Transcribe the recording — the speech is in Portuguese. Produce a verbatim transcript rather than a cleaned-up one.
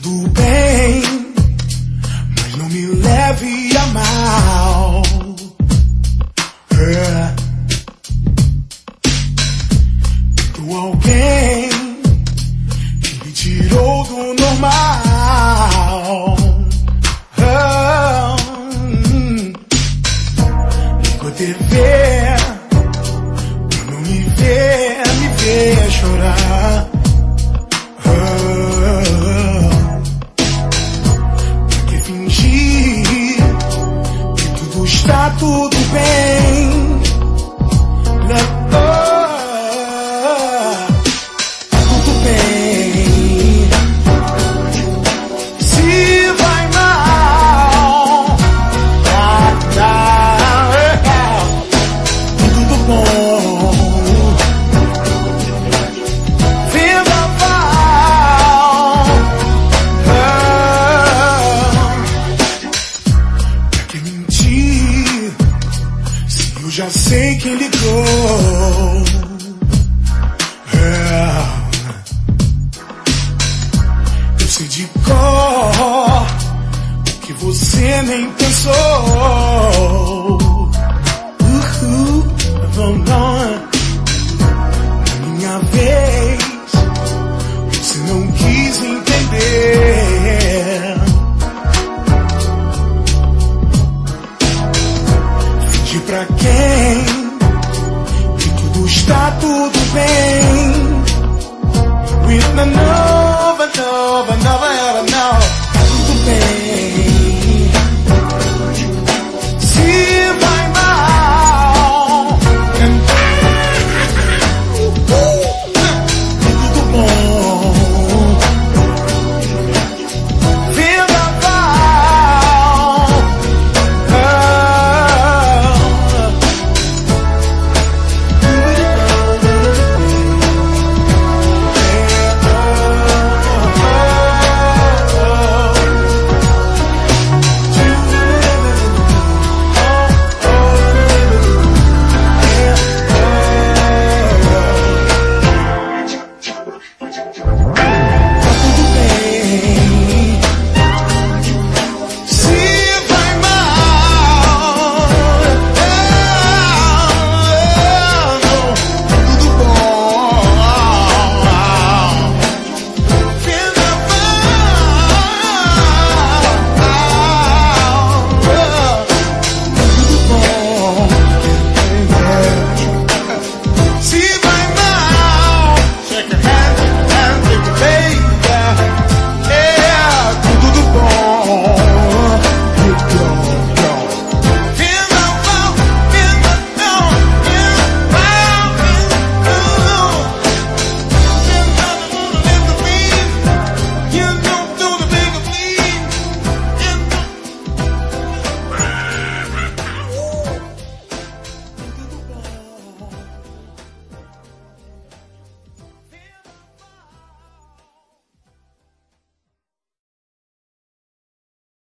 tudo bem, mas não me leve a mal. É. Tu alguém que me tirou do normal. Oh, hum. Ligo a T V pra não me ver, me ver chorar. Oh, pra que fingir que tudo está tudo bem? Já sei quem ligou. É. Eu sei de cor o que você nem pensou. Uhul, vamos lá. Na minha vez, você não quis entender.